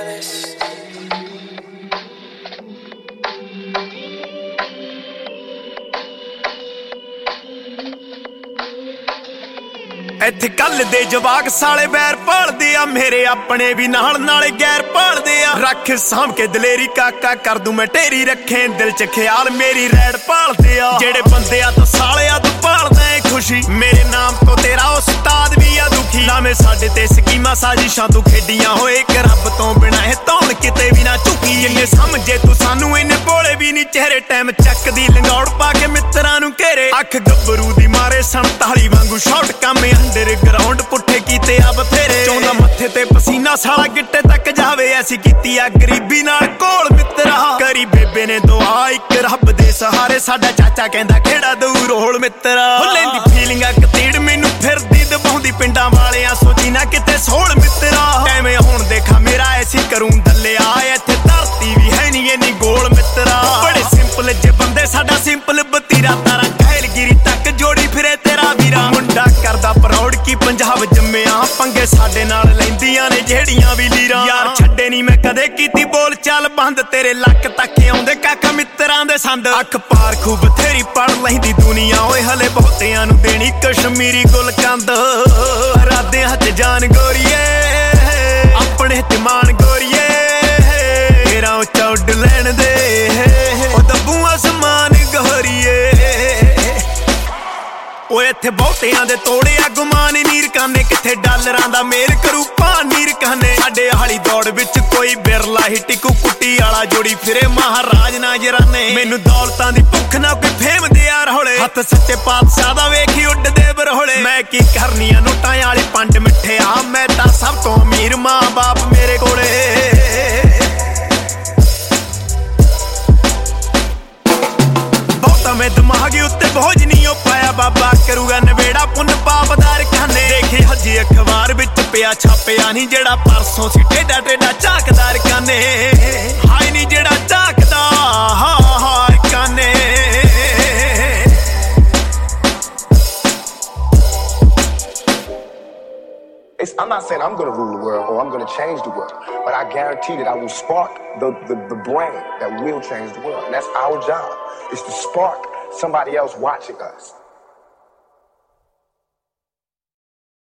honest. ਇੱਥੇ ਕੱਲ ਦੇ ਜਵਾਕ ਸਾਲੇ ਬੈਰ ਭਾਲਦੇ ਆ, ਮੇਰੇ ਆਪਣੇ ਵੀ ਨਾਲ ਨਾਲੇ ਗੈਰ ਭਾਲਦੇ ਆ। ਰੱਖ ਸਾਂਭ ਕੇ ਦਲੇਰੀ ਕਾਕਾ ਕਰ ਦੂੰ ਮੈਂ ਢੇਰੀ, ਰੱਖੇ ਦਿਲ ਚ ਖਿਆਲ ਮੇਰੀ ਰੈਡ ਭਾਲਦੇ ਆ। ਜਿਹੜੇ ਬੰਦੇ ਆ ਤਾਂ ਸਾਲਿਆ ਤੂੰ ਭਾਲਦਾ ਏ ਖੁਸ਼ੀ, ਮੇਰੇ ਨਾਮ ਤੋਂ ਤੇਰਾ ਉਸਤਾਦ ਵੀ ਆ ਦੁਖੀ। ਨਾਵੇਂ ਸਾਡੇ ਤੇ ਸਕੀਮਾਂ ਸਾਜ਼ਿਸ਼ਾਂ ਤੂੰ ਖੇਡੀਆਂ ਹੋਏ, ਇੱਕ ਰੱਬ ਤੋਂ ਬਿਨਾਂ ਇਹ ਧੌਣ ਕਿਤੇ ਵੀ ਨਾ ਝੁਕੀ। ਜਿੰਨੇ ਸਮਝੇ ਤੂੰ ਸਾਨੂੰ ਇੰਨੇ ਭੋਲੇ ਵੀ ਨਹੀਂ ਚਿਹਰੇ, ਟਾਈਮ ਚੱਕਦੀ ਲੰਗੌੜ ਪਾ ਕੇ ਮਿੱਤਰਾਂ ਨੂੰ ਘੇਰੇ। ਅੱਖ ਗੱਭਰੂ ਦੀ ਮਾਰੇ 47 ਵਾਂਗੂ ਸ਼ਾਟ ਕੰਮ ਅੰਡਰ ਗਰਾਊਂਡ ਪੁੱਠੇ ਕੀਤੇ ਆ ਬਥੇਰੇ। ਚੌਂਦਾ ਮੱਥੇ ਤੇ ਪਸੀਨਾ ਸਾਲਾ ਗਿੱਟੇ ਤੱਕ ਜਾਵੇ, ਐਸੀ ਕੀਤੀ ਆ ਗਰੀਬੀ ਨਾਲ ਕੋਲ ਮਿੱਤਰਾ। ਕਰੀ ਬੇਬੇ ਨੇ ਦੁਆ ਇੱਕ ਰੱਬ ਦੇ ਸਹਾਰੇ, ਸਾਡਾ ਚਾਚਾ ਕਹਿੰਦਾ ਖੇੜਾ ਦੂਰ ਹੋਲ ਮਿੱਤਰਾ। ਲੈਂਦੀ ਫੀਲਿੰਗ ਆ ਕਤੀੜ ਮੈਨੂੰ ਫਿਰਦੀ ਦਬਾਉਂਦੀ ਪਿੰਡਾਂ ਵਾਲਿਆਂ, ਸੋਚੀ ਨਾ ਕਿਤੇ ਸੋਲ ਮਿੱਤਰਾ। ਐਵੇਂ ਹੁਣ ਦੇਖਾ ਮੇਰਾ ਐਸੀ ਕਰੂੰ ਦੱਲਿਆ, ਇੱਥੇ ਧਰਤੀ ਵੀ ਹੈ ਨਹੀਂ ਇੰਨੀ ਗੋਲ ਮਿੱਤਰਾ। ਬੜੇ ਸਿੰਪਲ ਜੇ ਬੰਦੇ ਸਾਡਾ ਸਿੰਪਲ ਬਤੀਰਾ, ਤਾਰਾ ਕਹਿਲਗਿਰੀ ਤੱਕ ਜੋੜੀ ਫਿਰੇ ਤੇਰਾ ਵੀਰਾ। ਮੁੰਡਾ ਕਰਦਾ ਪ੍ਰਾਊਡ ਕੀ ਪੰਜਾਬ ਜੰਮਿਆ, ਪੰਗੇ ਸਾਡੇ ਨਾਲ ਲੈਂਦੀਆਂ ਨੇ ਜਿਹੜੀਆਂ ਵੀ ਲੀਰਾਂ। ਯਾਰ ਛੱਡੇ ਨਹੀਂ ਮੈਂ ਕਦੇ ਕੀਤੀ ਬੋਲ ਚਾਲ ਬੰਦ, ਤੇਰੇ ਲੱਕ ਤੱਕ ਆਉਂਦੇ ਕਾਕਾ ਮਿੱਤਰਾਂ ਦੇ ਸੰਦ। ਅੱਖ ਪਾਰ ਖੂਬ ਬਥੇਰੀ ਪੜ ਲੈਂਦੀ ਦੁਨੀਆ, ਓਏ ਹਲੇ ਬਹੁਤਿਆਂ ਨੂੰ ਦੇਣੀ ਕਸ਼ਮੀਰੀ ਗੁਲਕੰਦ। ਰਾਧਿਆਂ ਚ ਜਾਨ ਗੋਰੀਏ, ਆਪਣੇ ਤੇ ਮਾਣ ਗੋਰੀਏ, ਤੇਰਾ ਉੱਚਾ ਉੱਡ ਲੈਣ ਦੇ ਉਹ ਦੱਬੂ ਅਸਮਾਨ ਗੋਰੀਏ। ਓਏ ਇੱਥੇ ਬਹੁਤਿਆਂ ਦੇ ਤੋੜਿਆ ਗੁਮਾਨ, ਨੀਰ ਕਾਨੇ ਕਿੱਥੇ ਡਾਲਰਾਂ ਦਾ ਮੇਲ ਕਰੂ ਭਾਨ ਨੀਰ ਕਾਨੇ। ਸਾਡੇ ਹਾਲੀ ਦੌੜ ਵਿੱਚ ਕੋਈ ਬਿਰਲਾ ਹੀ ਟਿਕੂ, ਕੁੱਟੀ ਵਾਲਾ ਜੋੜੀ ਫਿਰੇ ਮਹਾਰਾਜ ਨਾਜਰਾਨੇ। ਮੈਨੂੰ ਦੌਲਤਾਂ ਦੀ ਭੁੱਖ ਨਾ ਕੋਈ ਫੇਮ ਦੇ ਯਾਰ ਹੋਲੇ, ਹੱਥ ਸੱਚੇ ਪਾਤਸ਼ਾਹ ਦਾ ਵੇਖੀ ਉੱਡਦੇ ਬਰਹੋਲੇ। ਮੈਂ ਕੀ ਕਰਨੀਆਂ ਨੋਟਾਂ ਵਾਲੀ ਪੰਡ ਮਿੱਠਿਆ, ਮੈਂ ਤਾਂ ਸਭ ਤੋਂ ਅਮੀਰ ਮਾਂ ਬਾਪ ਮੇਰੇ ਕੋਲੇ। ਮੈਂ ਦਿਮਾਗ ਉੱਤੇ ਬੋਝ ਨਹੀਂ ਉਹ ਪਾਇਆ, ਬਾਬਾ ਕਰੂਗਾ ਨਵੇੜਾ ਪੁੰਨ ਪਾਪਦਾਰ ਖਾਨੇ। ਦੇਖੇ ਹਜੇ ਅਖਬਾਰ ਵਿੱਚ ਪਿਆ ਛਾਪਿਆ ਨਹੀਂ, ਜਿਹੜਾ ਪਰਸੋਂ ਸੀ ਟੇਡਾ ਟੇਡਾ ਝਾਕਦਾਰ ਕਾਨੇ। ਹਾਏ ਨਹੀਂ ਜਿਹੜਾ ਝਾਕਦਾ ਹਾਰ ਕਾਨੇ। I'm not saying I'm going to rule the world or I'm going to change the world, but I guarantee that I will spark the brain that will change the world. And that's our job, is to spark somebody else watching us.